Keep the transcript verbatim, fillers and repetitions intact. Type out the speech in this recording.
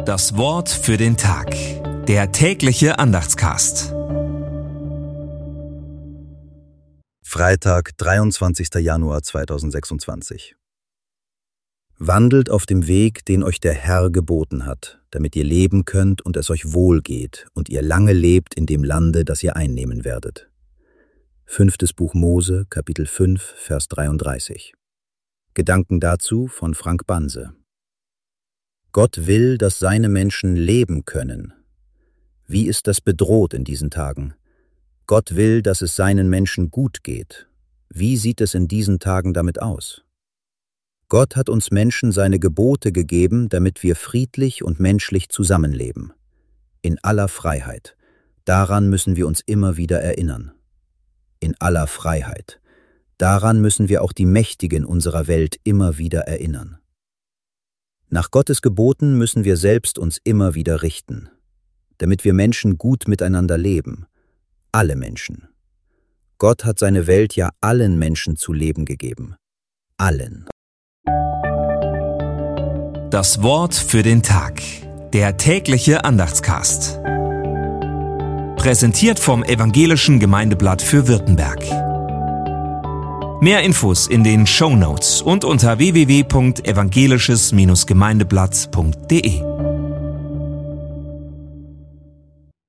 Das Wort für den Tag. Der tägliche Andachtscast. Freitag, dreiundzwanzigster Januar zweitausendsechsundzwanzig. Wandelt auf dem Weg, den euch der Herr geboten hat, damit ihr leben könnt und es euch wohl geht und ihr lange lebt in dem Lande, das ihr einnehmen werdet. Fünftes Buch Mose, Kapitel fünf, Vers dreiunddreißig. Gedanken dazu von Frank Banse. Gott will, dass seine Menschen leben können. Wie ist das bedroht in diesen Tagen? Gott will, dass es seinen Menschen gut geht. Wie sieht es in diesen Tagen damit aus? Gott hat uns Menschen seine Gebote gegeben, damit wir friedlich und menschlich zusammenleben. In aller Freiheit. Daran müssen wir uns immer wieder erinnern. In aller Freiheit. Daran müssen wir auch die Mächtigen unserer Welt immer wieder erinnern. Nach Gottes Geboten müssen wir selbst uns immer wieder richten, damit wir Menschen gut miteinander leben. Alle Menschen. Gott hat seine Welt ja allen Menschen zu leben gegeben. Allen. Das Wort für den Tag. Der tägliche Andachtscast. Präsentiert vom Evangelischen Gemeindeblatt für Württemberg. Mehr Infos in den Shownotes und unter w w w punkt evangelisches Gemeindeblatt punkt de.